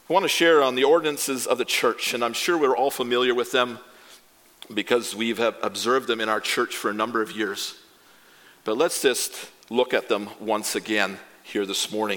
I want to share on the ordinances of the church, and I'm sure we're all familiar with them because we have observed them in our church for a number of years. But let's just look at them once again here this morning.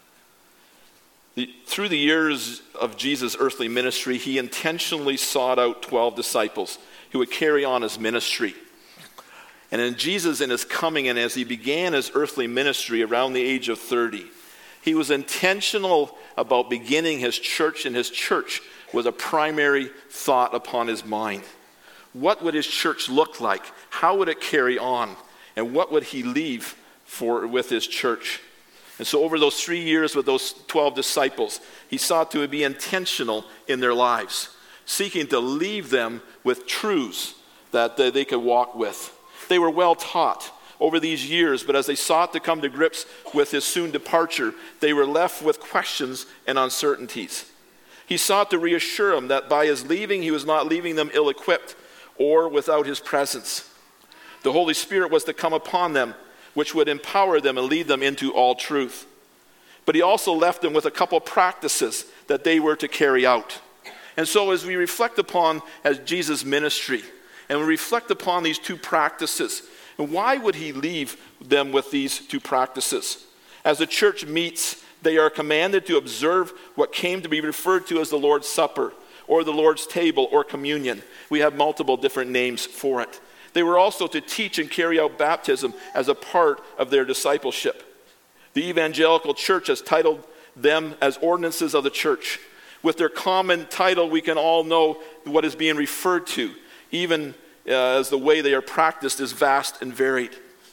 Through the years of Jesus' earthly ministry, he intentionally sought out 12 disciples who would carry on his ministry. And in Jesus, in his coming, and as he began his earthly ministry around the age of 30, he was intentional about beginning his church, and his church was a primary thought upon his mind. What would his church look like? How would it carry on? And what would he leave with his church? And so over those 3 years with those 12 disciples, he sought to be intentional in their lives, seeking to leave them with truths that they could walk with. They were well taught over these years, but as they sought to come to grips with his soon departure, they were left with questions and uncertainties. He sought to reassure them that by his leaving, he was not leaving them ill-equipped or without his presence. The Holy Spirit was to come upon them, which would empower them and lead them into all truth. But he also left them with a couple practices that they were to carry out. And so as we reflect upon as Jesus' ministry, and we reflect upon these two practices, and why would he leave them with these two practices? As the church meets, they are commanded to observe what came to be referred to as the Lord's Supper, or the Lord's table, or communion. We have multiple different names for it. They were also to teach and carry out baptism as a part of their discipleship. The evangelical church has titled them as ordinances of the church. With their common title, we can all know what is being referred to, even as the way they are practiced is vast and varied.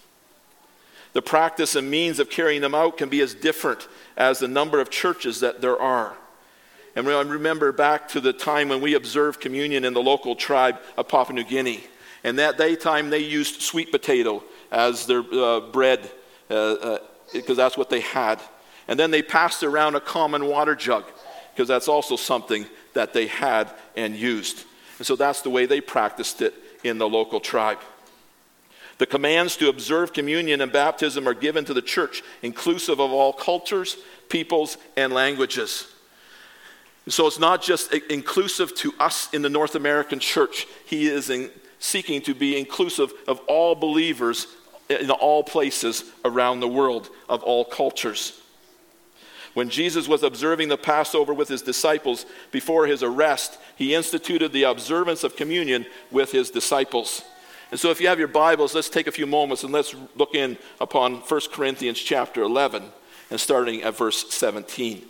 The practice and means of carrying them out can be as different as the number of churches that there are. And I remember back to the time when we observed communion in the local tribe of Papua New Guinea. And that time they used sweet potato as their bread because that's what they had. And then they passed around a common water jug because that's also something that they had and used. And so that's the way they practiced it in the local tribe. The commands to observe communion and baptism are given to the church, inclusive of all cultures, peoples, and languages. So it's not just inclusive to us in the North American church. He is seeking to be inclusive of all believers in all places around the world, of all cultures. When Jesus was observing the Passover with his disciples before his arrest, he instituted the observance of communion with his disciples. And so if you have your Bibles, let's take a few moments and let's look in upon 1 Corinthians chapter 11 and starting at verse 17.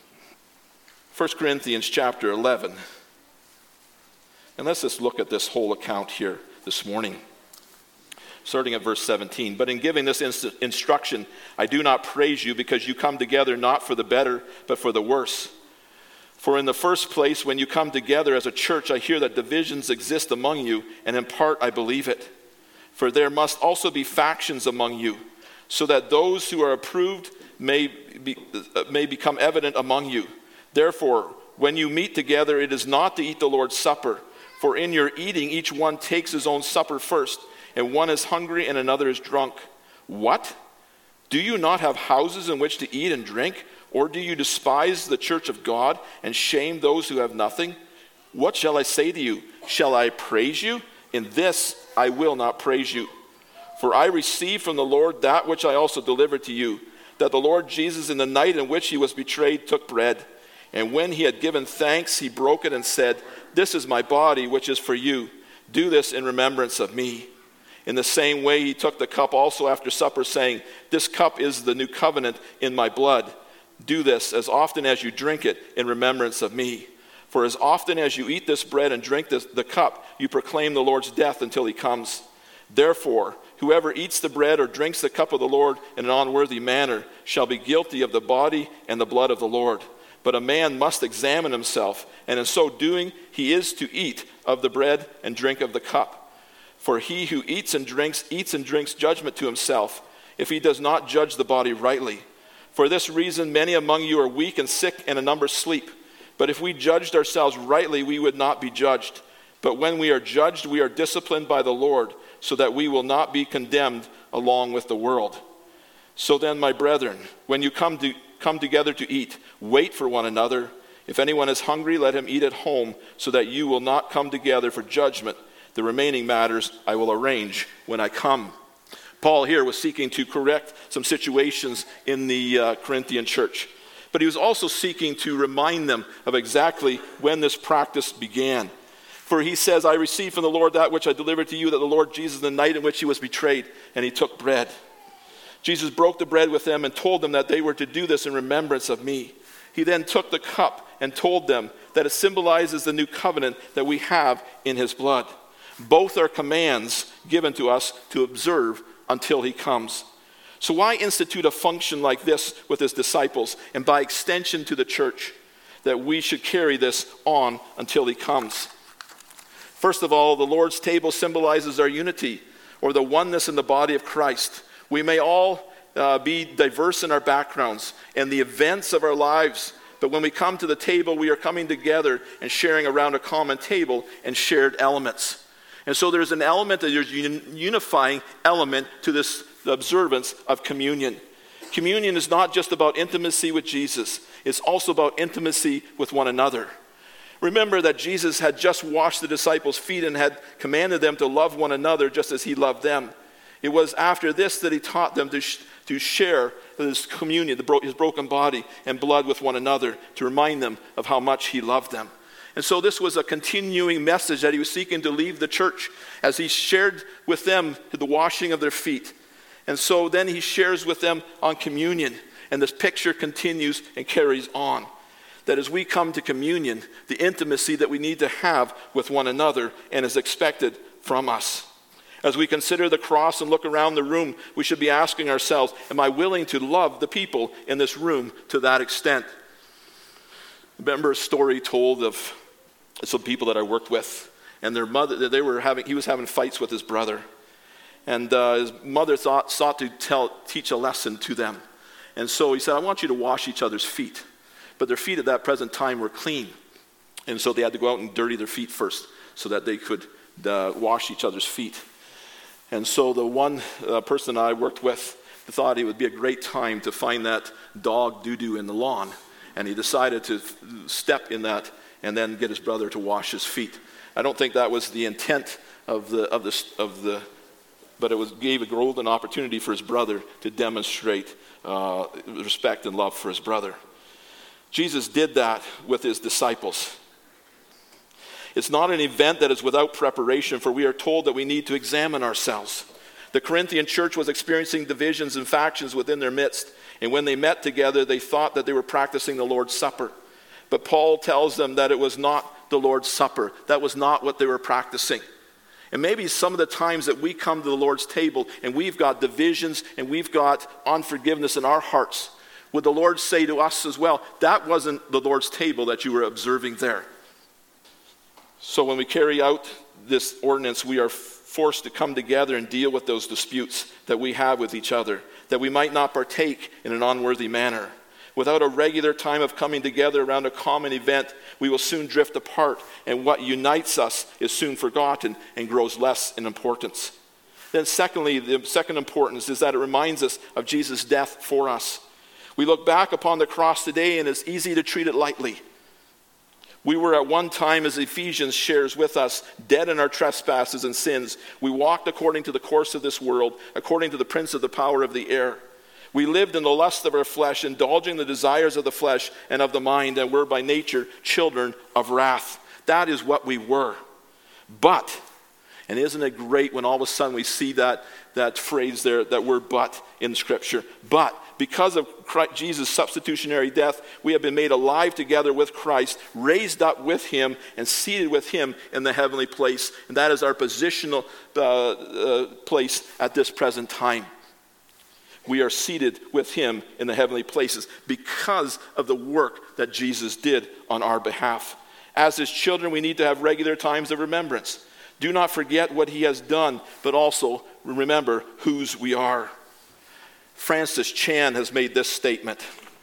1 Corinthians chapter 11. And let's just look at this whole account here this morning. Starting at verse 17. But in giving this instruction, I do not praise you because you come together not for the better, but for the worse. For in the first place, when you come together as a church, I hear that divisions exist among you, and in part I believe it. For there must also be factions among you, so that those who are approved may become evident among you. Therefore, when you meet together, it is not to eat the Lord's Supper. For in your eating, each one takes his own supper first, and one is hungry and another is drunk. What? Do you not have houses in which to eat and drink? Or do you despise the church of God and shame those who have nothing? What shall I say to you? Shall I praise you? In this I will not praise you. For I received from the Lord that which I also delivered to you, that the Lord Jesus, in the night in which he was betrayed, took bread. And when he had given thanks, he broke it and said, "This is my body, which is for you. Do this in remembrance of me." In the same way, he took the cup also after supper, saying, "This cup is the new covenant in my blood. Do this as often as you drink it in remembrance of me. For as often as you eat this bread and drink the cup, you proclaim the Lord's death until he comes. Therefore, whoever eats the bread or drinks the cup of the Lord in an unworthy manner shall be guilty of the body and the blood of the Lord. But a man must examine himself, and in so doing he is to eat of the bread and drink of the cup. For he who eats and drinks judgment to himself, if he does not judge the body rightly. For this reason many among you are weak and sick, and a number sleep. But if we judged ourselves rightly, we would not be judged. But when we are judged, we are disciplined by the Lord, so that we will not be condemned along with the world. So then, my brethren, when you come together to eat, wait for one another. If anyone is hungry, let him eat at home, so that you will not come together for judgment. The remaining matters I will arrange when I come." Paul here was seeking to correct some situations in the Corinthian church. But he was also seeking to remind them of exactly when this practice began. For he says, "I received from the Lord that which I delivered to you, that the Lord Jesus, the night in which he was betrayed, and he took bread. Jesus broke the bread with them and told them that they were to do this in remembrance of me. He then took the cup and told them that it symbolizes the new covenant that we have in his blood. Both are commands given to us to observe until he comes." So why institute a function like this with his disciples, and by extension to the church, that we should carry this on until he comes? First of all, the Lord's table symbolizes our unity, or the oneness in the body of Christ. We may all be diverse in our backgrounds and the events of our lives, but when we come to the table, we are coming together and sharing around a common table and shared elements. And so there's an element, there's a unifying element to this observance of communion. Communion is not just about intimacy with Jesus, it's also about intimacy with one another. Remember that Jesus had just washed the disciples' feet and had commanded them to love one another just as he loved them. It was after this that he taught them to share his communion, his broken body and blood with one another, to remind them of how much he loved them. And so this was a continuing message that he was seeking to leave the church as he shared with them the washing of their feet. And so then he shares with them on communion. And this picture continues and carries on. That as we come to communion, the intimacy that we need to have with one another and is expected from us. As we consider the cross and look around the room, we should be asking ourselves, am I willing to love the people in this room to that extent? Remember a story told of some people that I worked with, and their mother, he was having fights with his brother. And his mother sought to teach a lesson to them. And so he said, "I want you to wash each other's feet." But their feet at that present time were clean. And so they had to go out and dirty their feet first so that they could wash each other's feet. And so the one person I worked with thought it would be a great time to find that dog doo-doo in the lawn. And he decided to step in that and then get his brother to wash his feet. I don't think that was the intent but it gave a golden opportunity for his brother to demonstrate respect and love for his brother. Jesus did that with his disciples. It's not an event that is without preparation, for we are told that we need to examine ourselves. The Corinthian church was experiencing divisions and factions within their midst, and when they met together, they thought that they were practicing the Lord's Supper. But Paul tells them that it was not the Lord's Supper. That was not what they were practicing. And maybe some of the times that we come to the Lord's table and we've got divisions and we've got unforgiveness in our hearts, would the Lord say to us as well, that wasn't the Lord's table that you were observing there? So when we carry out this ordinance, we are forced to come together and deal with those disputes that we have with each other, that we might not partake in an unworthy manner. Without a regular time of coming together around a common event, we will soon drift apart, and what unites us is soon forgotten and grows less in importance. Then secondly, the second importance is that it reminds us of Jesus' death for us. We look back upon the cross today, and it's easy to treat it lightly. We were at one time, as Ephesians shares with us, dead in our trespasses and sins. We walked according to the course of this world, according to the prince of the power of the air. We lived in the lust of our flesh, indulging the desires of the flesh and of the mind, and were by nature children of wrath. That is what we were. But, and isn't it great when all of a sudden we see that phrase there, that word "but" in Scripture. But because of Jesus' substitutionary death, we have been made alive together with Christ, raised up with him, and seated with him in the heavenly place. And that is our positional place at this present time. We are seated with him in the heavenly places because of the work that Jesus did on our behalf. As his children, we need to have regular times of remembrance. Do not forget what he has done, but also remember whose we are. Francis Chan has made this statement: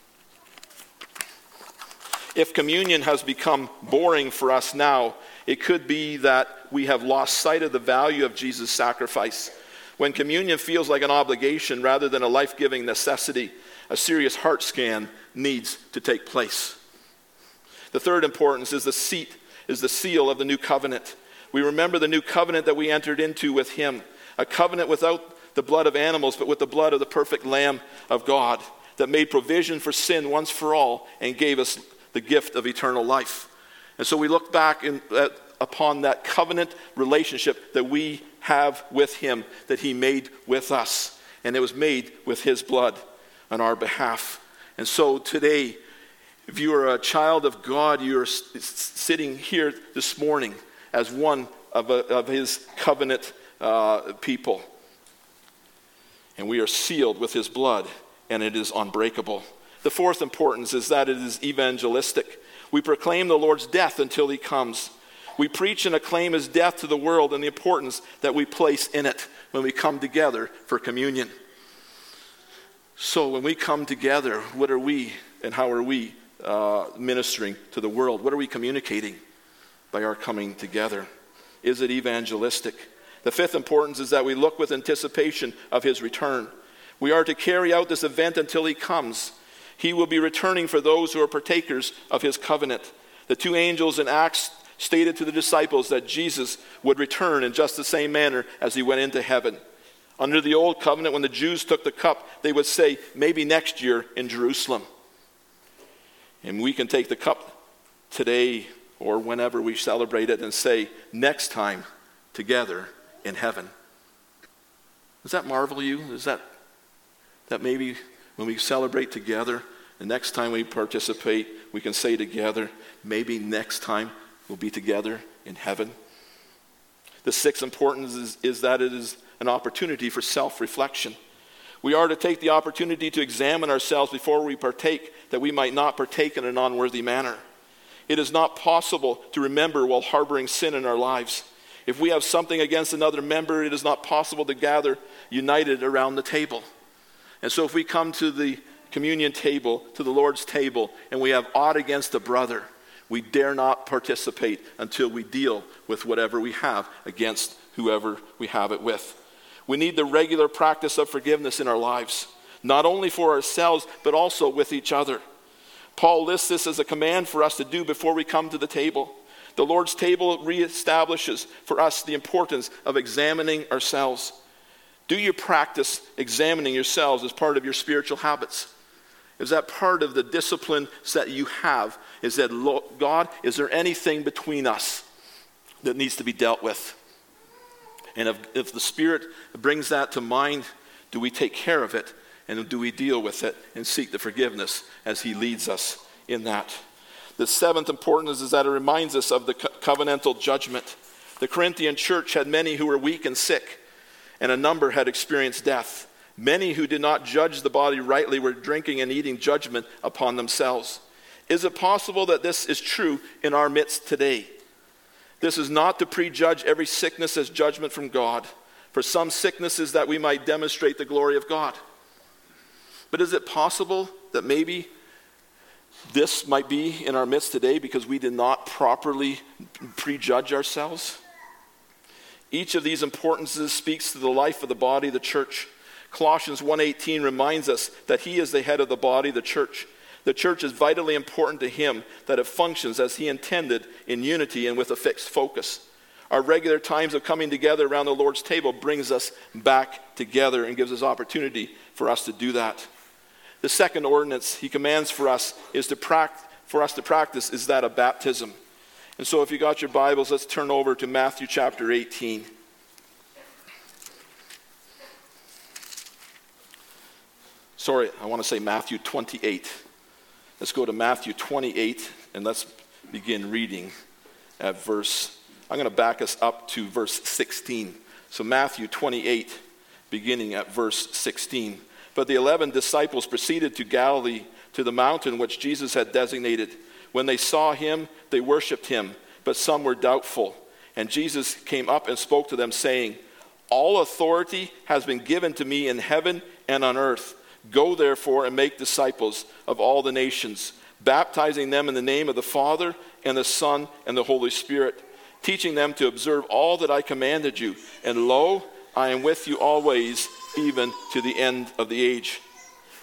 if communion has become boring for us now, it could be that we have lost sight of the value of Jesus' sacrifice. When communion feels like an obligation rather than a life-giving necessity, a serious heart scan needs to take place. The third importance is the seal of the new covenant. We remember the new covenant that we entered into with him, a covenant without the blood of animals, but with the blood of the perfect Lamb of God that made provision for sin once for all and gave us the gift of eternal life. And so we look back upon that covenant relationship that we have with him, that he made with us. And it was made with his blood on our behalf. And so today, if you are a child of God, you are sitting here this morning as one of his covenant people. And we are sealed with his blood, and it is unbreakable. The fourth importance is that it is evangelistic. We proclaim the Lord's death until he comes. We preach and acclaim his death to the world and the importance that we place in it when we come together for communion. So when we come together, what are we and how are we ministering to the world? What are we communicating by our coming together? Is it evangelistic? The fifth importance is that we look with anticipation of his return. We are to carry out this event until he comes. He will be returning for those who are partakers of his covenant. The two angels in Acts stated to the disciples that Jesus would return in just the same manner as he went into heaven. Under the old covenant, when the Jews took the cup, they would say, maybe next year in Jerusalem. And we can take the cup today or whenever we celebrate it and say, next time together in heaven. Does that marvel you? Is that maybe when we celebrate together, the next time we participate, we can say together, maybe next time we'll be together in heaven? The sixth importance is that it is an opportunity for self-reflection. We are to take the opportunity to examine ourselves before we partake, that we might not partake in an unworthy manner. It is not possible to remember while harboring sin in our lives. If we have something against another member, it is not possible to gather united around the table. And so if we come to the communion table, to the Lord's table, and we have aught against a brother, we dare not participate until we deal with whatever we have against whoever we have it with. We need the regular practice of forgiveness in our lives, not only for ourselves, but also with each other. Paul lists this as a command for us to do before we come to the table. The Lord's table reestablishes for us the importance of examining ourselves. Do you practice examining yourselves as part of your spiritual habits? Is that part of the discipline that you have? Is that, God, is there anything between us that needs to be dealt with? And if the Spirit brings that to mind, do we take care of it? And do we deal with it and seek the forgiveness as he leads us in that? The seventh importance is that it reminds us of the covenantal judgment. The Corinthian church had many who were weak and sick, and a number had experienced death. Many who did not judge the body rightly were drinking and eating judgment upon themselves. Is it possible that this is true in our midst today? This is not to prejudge every sickness as judgment from God. For some sicknesses that we might demonstrate the glory of God. But is it possible that maybe this might be in our midst today because we did not properly prejudge ourselves? Each of these importances speaks to the life of the body, the church. Colossians 1:18 reminds us that he is the head of the body, the church. The church is vitally important to him, that it functions as he intended in unity and with a fixed focus. Our regular times of coming together around the Lord's table brings us back together and gives us opportunity for us to do that. The second ordinance he commands for us is to practice is that of baptism. And so if you got your Bibles, let's turn over to Matthew chapter 18. Sorry, I want to say Matthew 28. Let's go to Matthew 28 and let's begin reading at I'm going to back us up to verse 16. So Matthew 28, beginning at verse 16. But the 11 disciples proceeded to Galilee, to the mountain which Jesus had designated. When they saw him, they worshipped him, but some were doubtful. And Jesus came up and spoke to them, saying, all authority has been given to me in heaven and on earth. Go therefore and make disciples of all the nations, baptizing them in the name of the Father and the Son and the Holy Spirit, teaching them to observe all that I commanded you. And lo, I am with you always, even to the end of the age.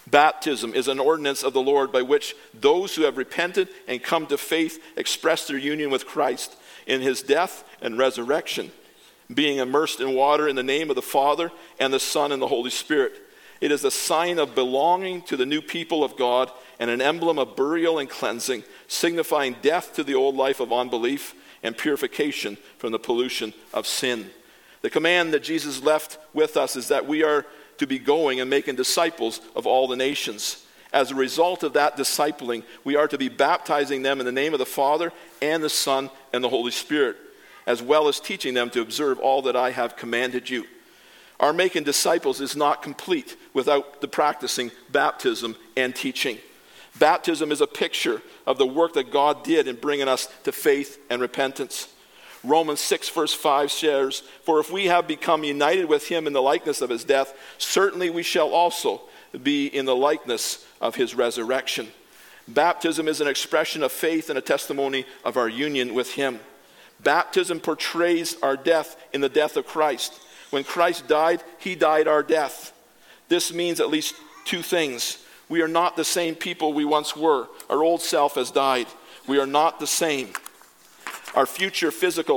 Baptism is an ordinance of the Lord by which those who have repented and come to faith express their union with Christ in his death and resurrection, being immersed in water in the name of the Father and the Son and the Holy Spirit. It is a sign of belonging to the new people of God and an emblem of burial and cleansing, signifying death to the old life of unbelief and purification from the pollution of sin. The command that Jesus left with us is that we are to be going and making disciples of all the nations. As a result of that discipling, we are to be baptizing them in the name of the Father and the Son and the Holy Spirit, as well as teaching them to observe all that I have commanded you. Our making disciples is not complete without the practicing baptism and teaching. Baptism is a picture of the work that God did in bringing us to faith and repentance. Romans 6 verse 5 shares, "For if we have become united with him in the likeness of his death, certainly we shall also be in the likeness of his resurrection." Baptism is an expression of faith and a testimony of our union with him. Baptism portrays our death in the death of Christ. When Christ died, he died our death. This means at least two things. We are not the same people we once were. Our old self has died. We are not the same. Our future physical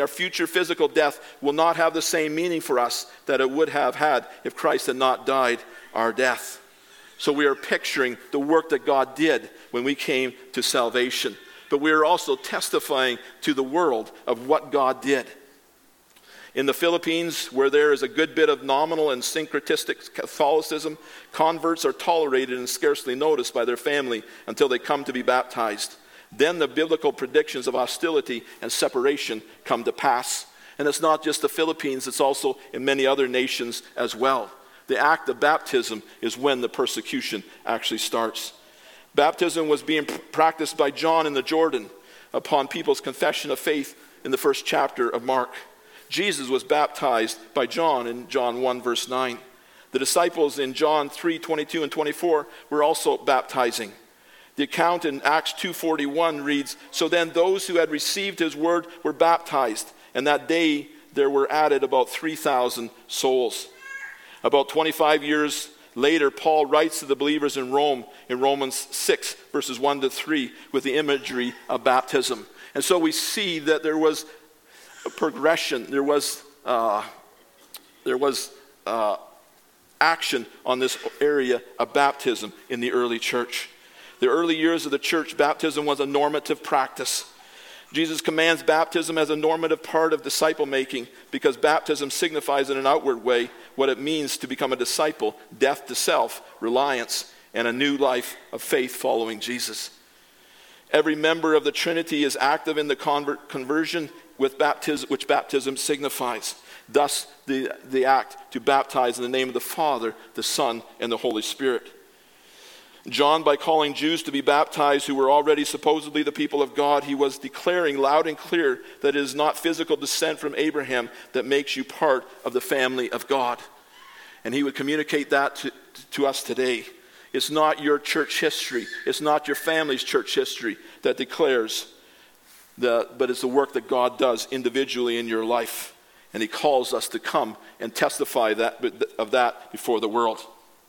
death will not have the same meaning for us that it would have had if Christ had not died our death. So we are picturing the work that God did when we came to salvation. But we are also testifying to the world of what God did. In the Philippines, where there is a good bit of nominal and syncretistic Catholicism, converts are tolerated and scarcely noticed by their family until they come to be baptized. Then the biblical predictions of hostility and separation come to pass. And it's not just the Philippines, it's also in many other nations as well. The act of baptism is when the persecution actually starts. Baptism was being practiced by John in the Jordan upon people's confession of faith in the first chapter of Mark. Jesus was baptized by John in John 1 verse 9. The disciples in John 3, 22 and 24 were also baptizing. The account in Acts 2:41 reads, "So then those who had received his word were baptized, and that day there were added about 3,000 souls." About 25 years later, Paul writes to the believers in Rome in Romans 6 verses 1 to 3 with the imagery of baptism. And so we see that there was a progression, there was action on this area of baptism in the early church. The early years of the church, baptism was a normative practice. Jesus commands baptism as a normative part of disciple making because baptism signifies in an outward way what it means to become a disciple, death to self, reliance, and a new life of faith following Jesus. Every member of the Trinity is active in the conversion which baptism signifies. Thus, the act to baptize in the name of the Father, the Son, and the Holy Spirit. John, by calling Jews to be baptized who were already supposedly the people of God, he was declaring loud and clear that it is not physical descent from Abraham that makes you part of the family of God. And he would communicate that to us today. It's not your church history. It's not your family's church history that declares but it's the work that God does individually in your life. And he calls us to come and testify of that before the world.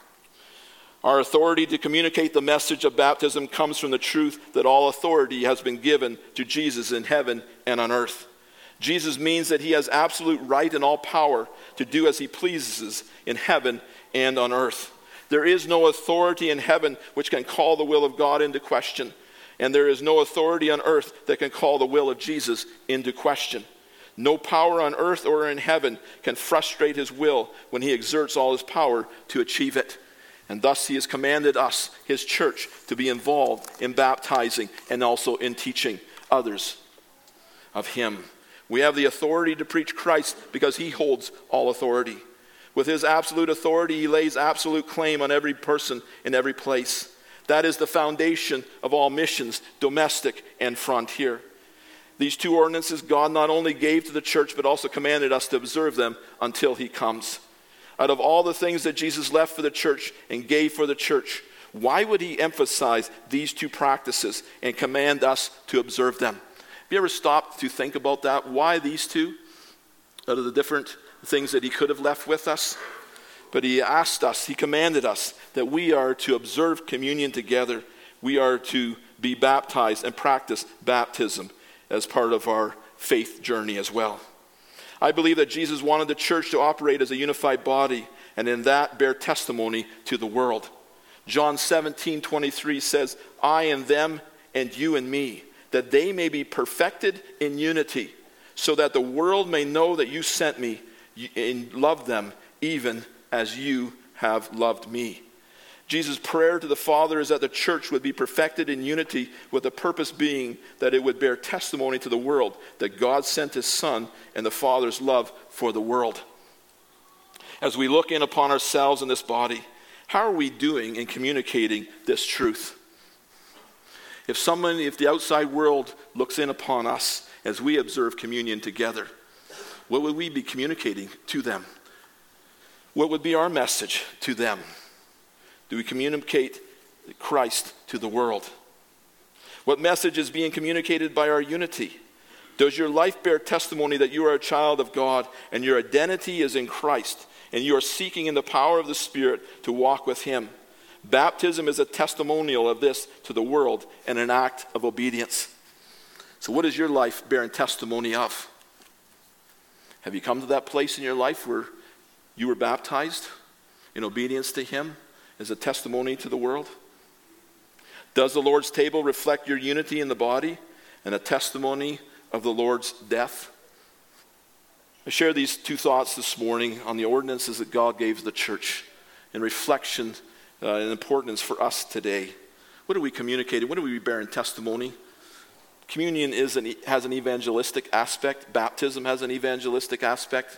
Our authority to communicate the message of baptism comes from the truth that all authority has been given to Jesus in heaven and on earth. Jesus means that he has absolute right and all power to do as he pleases in heaven and on earth. There is no authority in heaven which can call the will of God into question. And there is no authority on earth that can call the will of Jesus into question. No power on earth or in heaven can frustrate his will when he exerts all his power to achieve it. And thus he has commanded us, his church, to be involved in baptizing and also in teaching others of him. We have the authority to preach Christ because he holds all authority. With his absolute authority, he lays absolute claim on every person in every place. That is the foundation of all missions, domestic and frontier. These two ordinances God not only gave to the church, but also commanded us to observe them until he comes. Out of all the things that Jesus left for the church and gave for the church, why would he emphasize these two practices and command us to observe them? Have you ever stopped to think about that? Why these two out of the different things that he could have left with us? But he asked us, he commanded us that we are to observe communion together. We are to be baptized and practice baptism as part of our faith journey as well. I believe that Jesus wanted the church to operate as a unified body, and in that bear testimony to the world. John 17:23 says, I and them and you and me, that they may be perfected in unity, so that the world may know that you sent me and loved them even as you have loved me. Jesus' prayer to the Father is that the church would be perfected in unity, with the purpose being that it would bear testimony to the world that God sent his Son and the Father's love for the world. As we look in upon ourselves in this body, how are we doing in communicating this truth? If the outside world looks in upon us as we observe communion together, what would we be communicating to them? What would be our message to them? Do we communicate Christ to the world? What message is being communicated by our unity? Does your life bear testimony that you are a child of God and your identity is in Christ, and you are seeking in the power of the Spirit to walk with him? Baptism is a testimonial of this to the world and an act of obedience. So what is your life bearing testimony of? Have you come to that place in your life where you were baptized in obedience to him as a testimony to the world? Does the Lord's table reflect your unity in the body and a testimony of the Lord's death? I share these two thoughts this morning on the ordinances that God gave the church in reflection and importance for us today. What are we communicating? What are we bearing testimony? Communion has an evangelistic aspect. Baptism has an evangelistic aspect.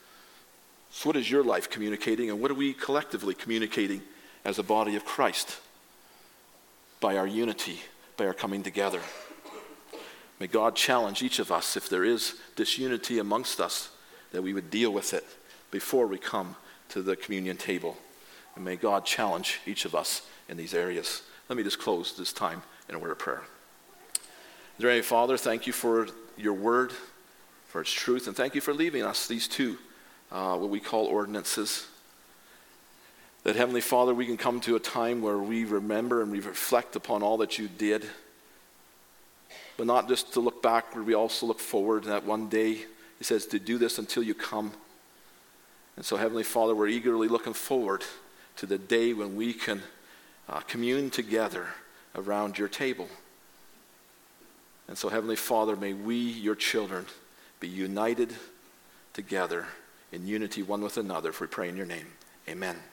So what is your life communicating, and what are we collectively communicating as a body of Christ by our unity, by our coming together? May God challenge each of us, if there is disunity amongst us, that we would deal with it before we come to the communion table. And may God challenge each of us in these areas. Let me just close this time in a word of prayer. Dear Heavenly Father, thank you for your word, for its truth, and thank you for leaving us these two, what we call ordinances. That, Heavenly Father, we can come to a time where we remember and we reflect upon all that you did, but not just to look backward, we also look forward, and that one day, he says, to do this until you come. And so, Heavenly Father, we're eagerly looking forward to the day when we can commune together around your table. And so, Heavenly Father, may we, your children, be united together in unity one with another, if we pray in your name. Amen.